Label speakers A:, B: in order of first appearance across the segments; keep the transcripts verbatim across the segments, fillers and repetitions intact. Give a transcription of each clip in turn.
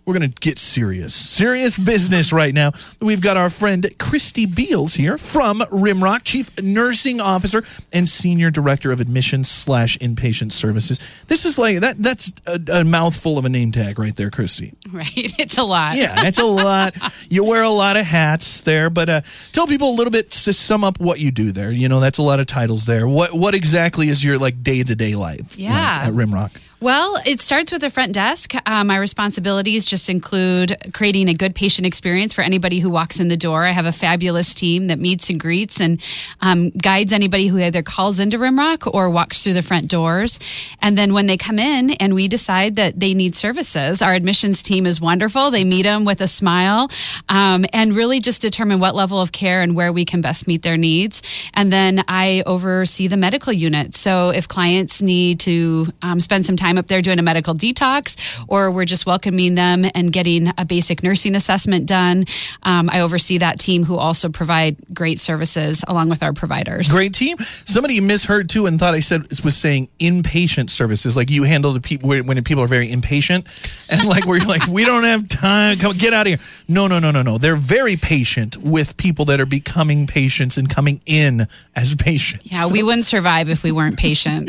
A: we're going to get serious. Serious business right now. We've got our friend Christy Beals here from Rimrock, Chief Nursing Officer and Senior Director of Admissions slash Inpatient Services. This is like, that. that's a, a mouthful of a name tag right there, Christy.
B: Right. It's a lot.
A: Yeah, it's a lot. You wear a lot of hats there, but uh, tell people a little bit to sum up what you do there. You know, that's a lot of titles there. What what exactly is your like day-to-day life
B: yeah.
A: like, at Rimrock?
B: Well, it starts with the front desk. Uh, my responsibilities just include creating a good patient experience for anybody who walks in the door. I have a fabulous team that meets and greets and um, guides anybody who either calls into Rimrock or walks through the front doors. And then when they come in and we decide that they need services, our admissions team is wonderful. They meet them with a smile um, and really just determine what level of care and where we can best meet their needs. And then I oversee the medical unit. So if clients need to um, spend some time up there doing a medical detox, or we're just welcoming them and getting a basic nursing assessment done, um, I oversee that team who also provide great services along with our providers.
A: Great team. Somebody misheard too and thought I said was saying inpatient services, like you handle the people when people are very impatient and like where you're like, we don't have time, come get out of here. No, no, no, no, no. They're very patient with people that are becoming patients and coming in as patients.
B: Yeah, we wouldn't survive if we weren't patient.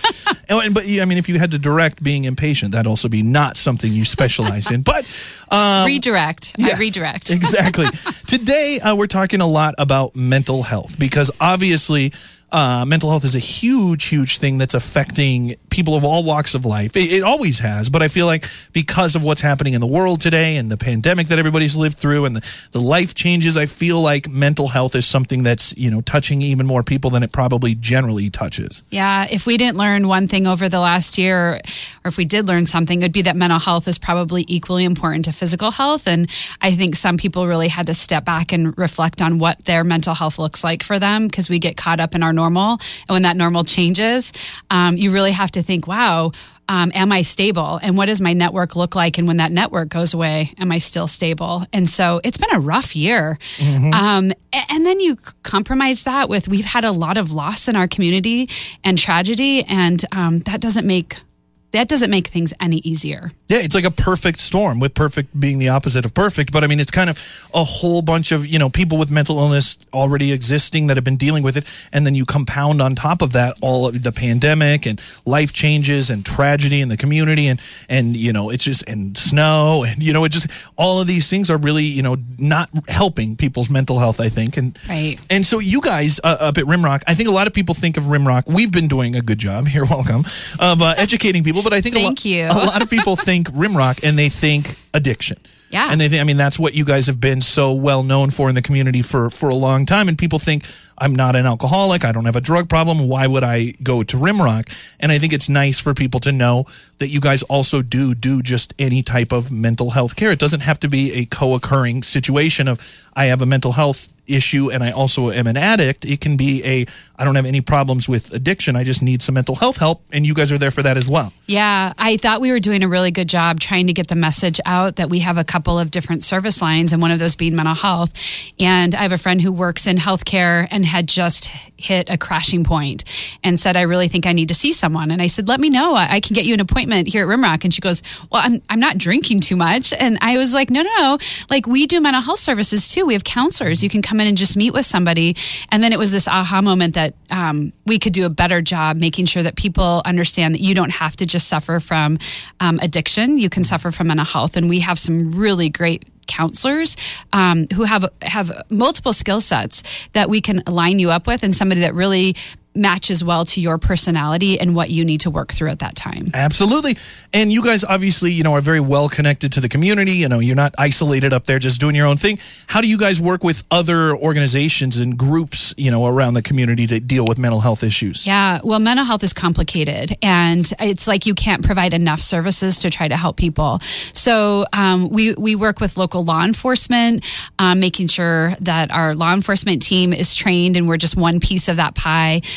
A: and, but I mean, if you had to direct being impatient, that'd also be not something you specialize in. But um,
B: redirect.
A: Yes,
B: I redirect.
A: Exactly. Today, uh, we're talking a lot about mental health because obviously uh, mental health is a huge, huge thing that's affecting people of all walks of life. It, it always has, but I feel like because of what's happening in the world today and the pandemic that everybody's lived through and the, the life changes, I feel like mental health is something that's, you know, touching even more people than it probably generally touches.
B: Yeah, if we didn't learn one thing over the last year, or if we did learn something, it would be that mental health is probably equally important to physical health. And I think some people really had to step back and reflect on what their mental health looks like for them, because we get caught up in our normal. And when that normal changes, um, you really have to think, wow, um, am I stable? And what does my network look like? And when that network goes away, am I still stable? And so it's been a rough year. Mm-hmm. Um, and then you compromise that with, we've had a lot of loss in our community and tragedy. And um, that doesn't make That doesn't make things any easier.
A: Yeah, it's like a perfect storm, with perfect being the opposite of perfect. But I mean, it's kind of a whole bunch of, you know, people with mental illness already existing that have been dealing with it. And then you compound on top of that all of the pandemic and life changes and tragedy in the community. And, and you know, it's just, and snow. And, you know, it just, all of these things are really, you know, not helping people's mental health, I think. And,
B: right.
A: And so you guys uh, up at Rimrock, I think a lot of people think of Rimrock. We've been doing a good job, you're welcome, of uh, educating people. But I think
B: Thank
A: a, lo-
B: you.
A: a lot of people think Rimrock and they think addiction.
B: Yeah.
A: And they think, I mean, that's what you guys have been so well known for in the community for, for a long time. And people think, I'm not an alcoholic. I don't have a drug problem. Why would I go to Rimrock? And I think it's nice for people to know that you guys also do do just any type of mental health care. It doesn't have to be a co-occurring situation of, I have a mental health issue and I also am an addict. It can be a, I don't have any problems with addiction. I just need some mental health help. And you guys are there for that as well.
B: Yeah, I thought we were doing a really good job trying to get the message out that we have a couple of different service lines, and one of those being mental health. And I have a friend who works in healthcare and had just hit a crashing point and said, I really think I need to see someone. And I said, let me know. I, I can get you an appointment here at Rimrock. And she goes, well, I'm I'm not drinking too much. And I was like, no, no, no. Like, we do mental health services too. We have counselors. You can come in and just meet with somebody. And then it was this aha moment that um, we could do a better job making sure that people understand that you don't have to just suffer from um, addiction. You can suffer from mental health. And we have some really great counselors um, who have have multiple skill sets that we can line you up with, and somebody that really matches well to your personality and what you need to work through at that time.
A: Absolutely. And you guys obviously, you know, are very well connected to the community. You know, you're not isolated up there just doing your own thing. How do you guys work with other organizations and groups, you know, around the community to deal with mental health issues?
B: Yeah, well, mental health is complicated, and it's like you can't provide enough services to try to help people. So um, we, we work with local law enforcement, um, making sure that our law enforcement team is trained, and we're just one piece of that pie.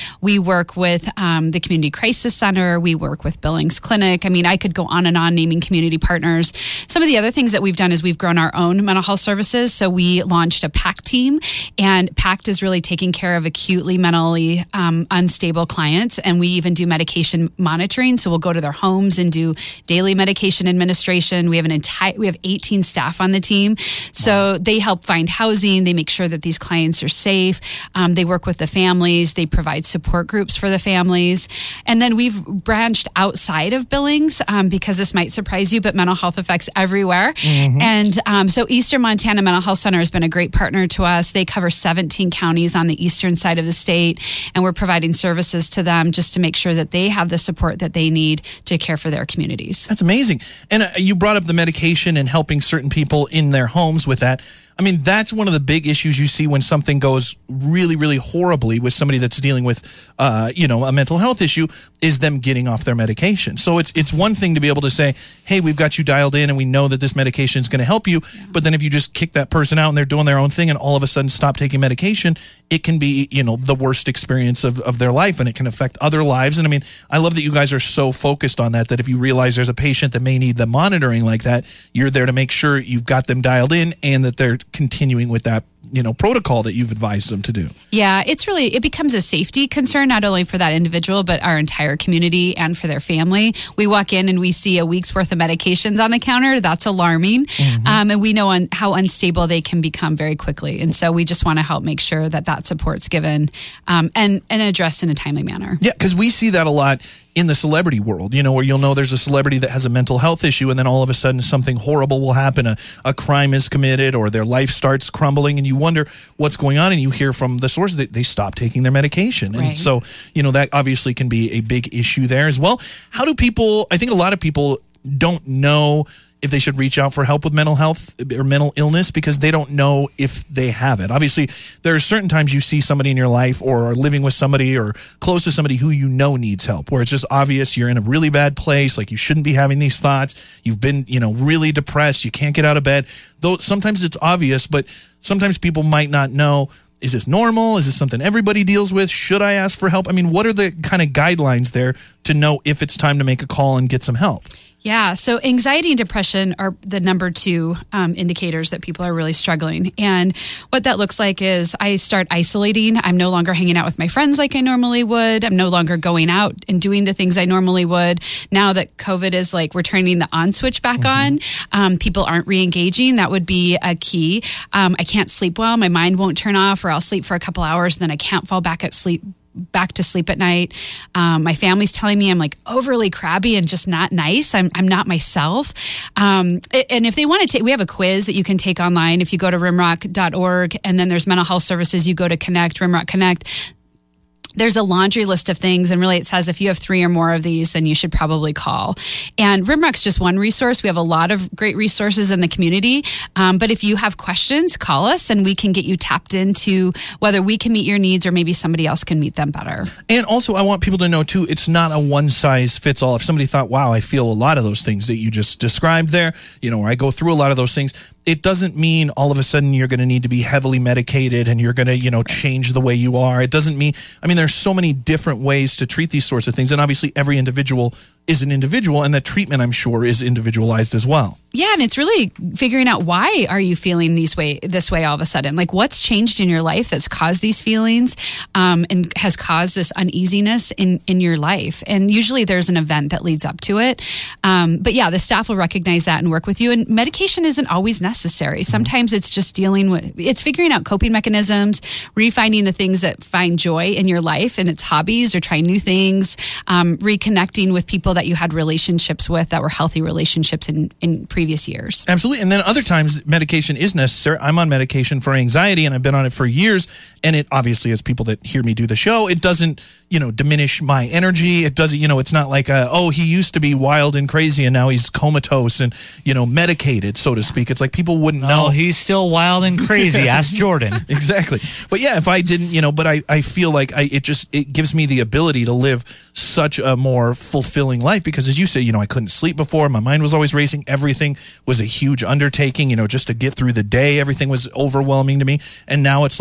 B: We work with um, the Community Crisis Center. We work with Billings Clinic. I mean, I could go on and on naming community partners. Some of the other things that we've done is we've grown our own mental health services. So we launched a PACT team, and PACT is really taking care of acutely mentally um, unstable clients. And we even do medication monitoring. So we'll go to their homes and do daily medication administration. We have an entire, we have eighteen staff on the team. So wow. They help find housing. They make sure that these clients are safe. Um, they work with the families. They provide support groups for the families. And then we've branched outside of Billings um, because this might surprise you, but mental health affects everywhere. Mm-hmm. And um, so Eastern Montana Mental Health Center has been a great partner to us. They cover seventeen counties on the eastern side of the state, and we're providing services to them just to make sure that they have the support that they need to care for their communities.
A: That's amazing. And uh, you brought up the medication and helping certain people in their homes with that. I mean, that's one of the big issues you see when something goes really, really horribly with somebody that's dealing with, uh, you know, a mental health issue, is them getting off their medication. So it's it's one thing to be able to say, hey, we've got you dialed in and we know that this medication is going to help you. Yeah. But then if you just kick that person out and they're doing their own thing and all of a sudden stop taking medication, it can be, you know, the worst experience of, of their life, and it can affect other lives. And I mean, I love that you guys are so focused on that, that if you realize there's a patient that may need the monitoring like that, you're there to make sure you've got them dialed in and that they're continuing with that, you know, protocol that you've advised them to do.
B: Yeah, it's really, it becomes a safety concern, not only for that individual, but our entire community and for their family. We walk in and we see a week's worth of medications on the counter. That's alarming. Mm-hmm. Um, and we know on how unstable they can become very quickly. And so we just want to help make sure that that support's given um, and, and addressed in a timely manner.
A: Yeah, because we see that a lot in the celebrity world, you know, where you'll know there's a celebrity that has a mental health issue, and then all of a sudden something horrible will happen. A, a crime is committed or their life starts crumbling, and you wonder what's going on, and you hear from the source that they stop taking their medication. And right. so, you know, that obviously can be a big issue there as well. How do people, I think a lot of people don't know if they should reach out for help with mental health or mental illness because they don't know if they have it. Obviously, there are certain times you see somebody in your life or are living with somebody or close to somebody who you know needs help, where it's just obvious you're in a really bad place, like you shouldn't be having these thoughts. You've been, you know, really depressed. You can't get out of bed. Though sometimes it's obvious, but sometimes people might not know, is this normal? Is this something everybody deals with? Should I ask for help? I mean, what are the kind of guidelines there to know if it's time to make a call and get some help?
B: Yeah, so anxiety and depression are the number two um, indicators that people are really struggling. And what that looks like is I start isolating. I'm no longer hanging out with my friends like I normally would. I'm no longer going out and doing the things I normally would. Now that COVID is like we're turning the on switch back mm-hmm. on, um, people aren't re-engaging. That would be a key. Um, I can't sleep well. My mind won't turn off, or I'll sleep for a couple hours and then I can't fall back at sleep. back to sleep at night. Um, my family's telling me I'm like overly crabby and just not nice. I'm I'm not myself. Um, and if they want to take, we have a quiz that you can take online. If you go to rimrock dot org and then there's mental health services, you go to Connect, Rimrock Connect. There's a laundry list of things, and really it says if you have three or more of these, then you should probably call. And Rimrock's just one resource. We have a lot of great resources in the community. Um, but if you have questions, call us and we can get you tapped into whether we can meet your needs or maybe somebody else can meet them better.
A: And also, I want people to know, too, it's not a one-size-fits-all. If somebody thought, wow, I feel a lot of those things that you just described there, you know, or I go through a lot of those things, it doesn't mean all of a sudden you're going to need to be heavily medicated and you're going to, you know, change the way you are. It doesn't mean, I mean, there's so many different ways to treat these sorts of things. And obviously every individual is an individual, and that treatment, I'm sure, is individualized as well.
B: Yeah, and it's really figuring out why are you feeling these way, this way all of a sudden? Like what's changed in your life that's caused these feelings um, and has caused this uneasiness in, in your life? And usually there's an event that leads up to it. Um, but yeah, the staff will recognize that and work with you. And medication isn't always necessary. Sometimes it's just dealing with, it's figuring out coping mechanisms, refinding the things that find joy in your life and it's hobbies or trying new things, um, reconnecting with people that you had relationships with that were healthy relationships in, in previous years.
A: Absolutely. And then other times medication is necessary. I'm on medication for anxiety and I've been on it for years. And it obviously, as people that hear me do the show, it doesn't, you know, diminish my energy. It doesn't, you know, it's not like, a, oh, he used to be wild and crazy and now he's comatose and, you know, medicated, so to speak. It's like people wouldn't know.
C: Oh, he's still wild and crazy. Ask Jordan.
A: Exactly. But yeah, if I didn't, you know, but I, I feel like I, it just, it gives me the ability to live such a more fulfilling life because as you say, you know, I couldn't sleep before. My mind was always racing. Everything was a huge undertaking, you know, just to get through the day. Everything was overwhelming to me. And now it's like,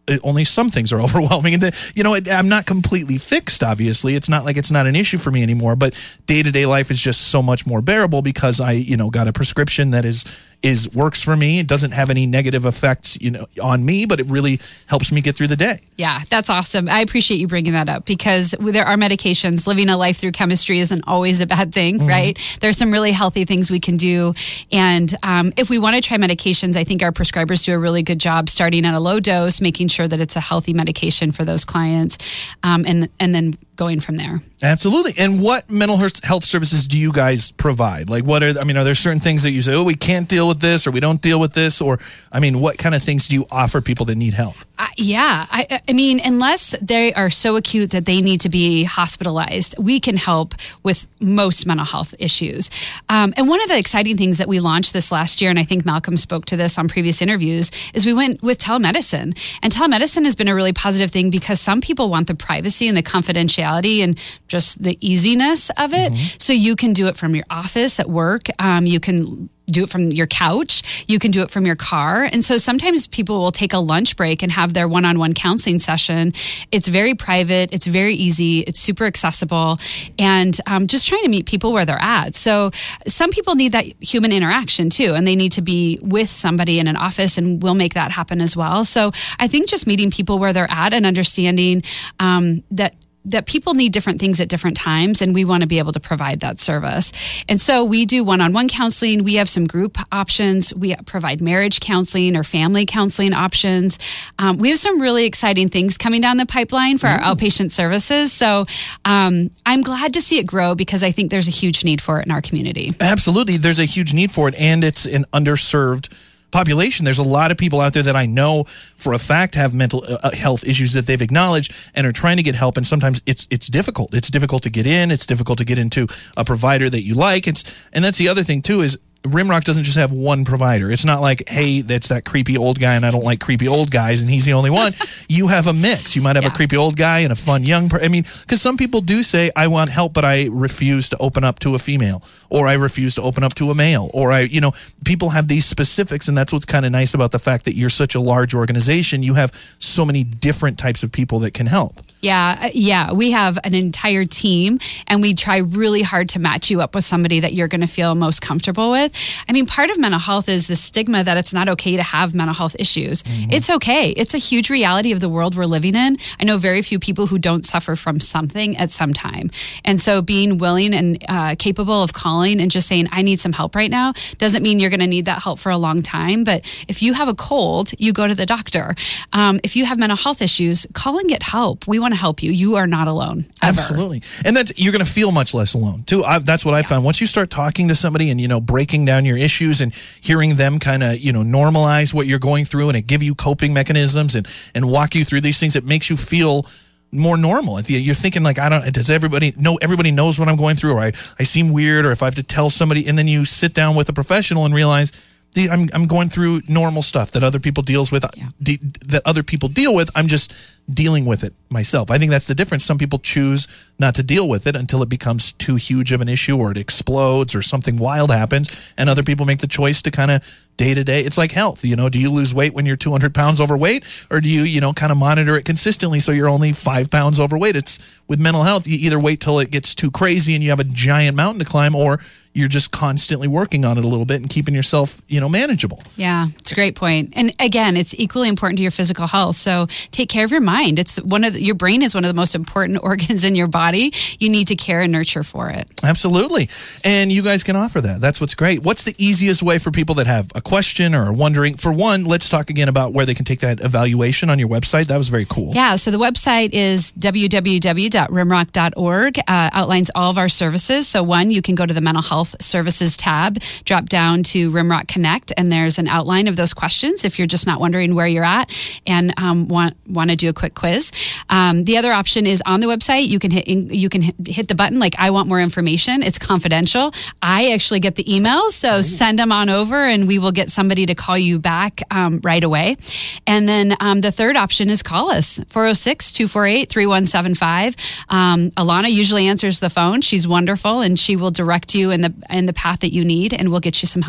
A: it, only some things are overwhelming. And, the, you know, it, I'm not completely fixed, obviously. It's not like it's not an issue for me anymore, but day-to-day life is just so much more bearable because I, you know, got a prescription that is is works for me. It doesn't have any negative effects, you know, on me, but it really helps me get through the day.
B: Yeah, that's awesome. I appreciate you bringing that up because there are medications. Living a life through chemistry isn't always a bad thing, mm-hmm. right? There's some really healthy things we can do. And um, if we want to try medications, I think our prescribers do a really good job starting at a low dose, making sure that it's a healthy medication for those clients, um, and and then going from there.
A: Absolutely. And what mental health services do you guys provide? Like what are, I mean, are there certain things that you say, oh, we can't deal with this or we don't deal with this? Or, I mean, what kind of things do you offer people that need help?
B: Uh, yeah. I, I mean, unless they are so acute that they need to be hospitalized, we can help with most mental health issues. Um, and one of the exciting things that we launched this last year, and I think Malcolm spoke to this on previous interviews, is we went with telemedicine. And telemedicine has been a really positive thing because some people want the privacy and the confidentiality and just the easiness of it. Mm-hmm. So you can do it from your office at work. Um, you can do it from your couch. You can do it from your car. And so sometimes people will take a lunch break and have their one-on-one counseling session. It's very private. It's very easy. It's super accessible. And um, just trying to meet people where they're at. So some people need that human interaction too, and they need to be with somebody in an office, and we'll make that happen as well. So I think just meeting people where they're at and understanding um, that that people need different things at different times, and we want to be able to provide that service. And so we do one-on-one counseling. We have some group options. We provide marriage counseling or family counseling options. Um, we have some really exciting things coming down the pipeline for our Ooh. outpatient services. So um, I'm glad to see it grow because I think there's a huge need for it in our community.
A: Absolutely. There's a huge need for it, and it's an underserved population. There's a lot of people out there that I know for a fact have mental uh, health issues that they've acknowledged and are trying to get help. And sometimes it's it's difficult. It's difficult to get in. It's difficult to get into a provider that you like. It's and that's the other thing too is Rimrock doesn't just have one provider. It's not like, hey, that's that creepy old guy and I don't like creepy old guys and he's the only one. You have a mix. You might have yeah. a creepy old guy and a fun young person. I mean, because some people do say, I want help, but I refuse to open up to a female, or I refuse to open up to a male, or I, you know, people have these specifics, and that's what's kind of nice about the fact that you're such a large organization. You have so many different types of people that can help.
B: Yeah, yeah. We have an entire team, and we try really hard to match you up with somebody that you're going to feel most comfortable with. I mean, part of mental health is the stigma that it's not okay to have mental health issues. Mm-hmm. It's okay. It's a huge reality of the world we're living in. I know very few people who don't suffer from something at some time. And so being willing and uh, capable of calling and just saying, I need some help right now, doesn't mean you're going to need that help for a long time. But if you have a cold, you go to the doctor. Um, if you have mental health issues, call and get help. We want to help you. You are not alone. Ever.
A: Absolutely. And that's, you're going to feel much less alone too. I, that's what I yeah. found. Once you start talking to somebody and, you know, breaking down your issues and hearing them kind of, you know, normalize what you're going through, and it give you coping mechanisms and, and walk you through these things, it makes you feel more normal. You're thinking like, I don't, does everybody know, everybody knows what I'm going through, or I, I seem weird, or if I have to tell somebody, and then you sit down with a professional and realize, I'm I'm going through normal stuff that other people deals with, yeah. de, that other people deal with. I'm just dealing with it myself. I think that's the difference. Some people choose not to deal with it until it becomes too huge of an issue, or it explodes, or something wild happens, and other people make the choice to kind of day to day. It's like health. You know, do you lose weight when you're two hundred pounds overweight, or do you, you know, kind of monitor it consistently so you're only five pounds overweight? It's with mental health. You either wait till it gets too crazy and you have a giant mountain to climb, or you're just constantly working on it a little bit and keeping yourself, you know, manageable.
B: Yeah, it's a great point. And again, it's equally important to your physical health. So take care of your mind. It's one of the, your brain is one of the most important organs in your body. You need to care and nurture for it.
A: Absolutely. And you guys can offer that. That's what's great. What's the easiest way for people that have a question or are wondering? For one, let's talk again about where they can take that evaluation on your website. That was very cool.
B: Yeah, so the website is w w w dot rimrock dot org. Uh, outlines all of our services. So one, you can go to the mental health services tab, drop down to Rimrock Connect, and there's an outline of those questions if you're just not wondering where you're at and um, want want to do a quick quiz. Um, the other option is on the website. You can hit you can hit the button like I want more information. It's confidential. I actually get the emails, so oh. send them on over, and we will get somebody to call you back um, right away. And then um, the third option is call us four oh six, two four eight, three one seven five. Um, Alana usually answers the phone. She's wonderful, and she will direct you in the in the path that you need, and we'll get you some help.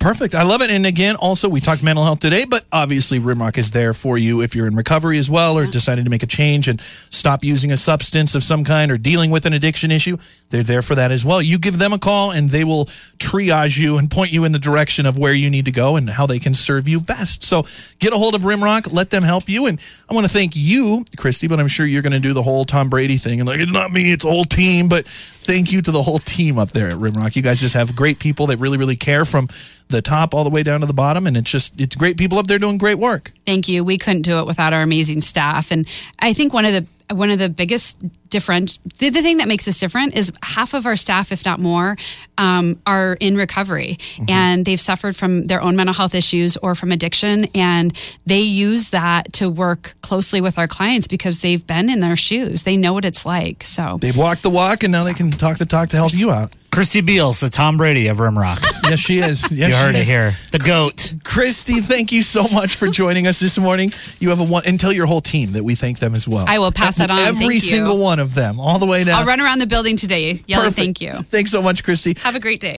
A: Perfect. I love it. And again, also, we talked mental health today, but obviously Rimrock is there for you if you're in recovery as well or yeah. decided to make a change and stop using a substance of some kind or dealing with an addiction issue. They're there for that as well. You give them a call and they will triage you and point you in the direction of where you need to go and how they can serve you best. So get a hold of Rimrock. Let them help you. And I want to thank you, Christy, but I'm sure you're going to do the whole Tom Brady thing. And like, it's not me, it's a whole team. But thank you to the whole team up there at Rimrock. You guys just have great people that really, really care from the top all the way down to the bottom, and it's just it's great people up there doing great work.
B: Thank you. We couldn't do it without our amazing staff, and I think one of the one of the biggest different the, the thing that makes us different is half of our staff, if not more, um, are in recovery, mm-hmm. and they've suffered from their own mental health issues or from addiction, and they use that to work closely with our clients because they've been in their shoes. They know what it's like. So
A: they've walked the walk, and now they can talk the talk to help you out.
C: Christy Beals, the Tom Brady of Rimrock.
A: Yes, she is. Yes,
C: you heard
A: she
C: it
A: is.
C: here. The GOAT.
A: Christy, thank you so much for joining us this morning. You have a one, and tell your whole team that we thank them as well.
B: I will pass that on.
A: Every
B: thank
A: single
B: you.
A: one of them, all the way down.
B: I'll run around the building today yelling
A: Perfect.
B: thank you.
A: Thanks so much, Christy.
B: Have a great day.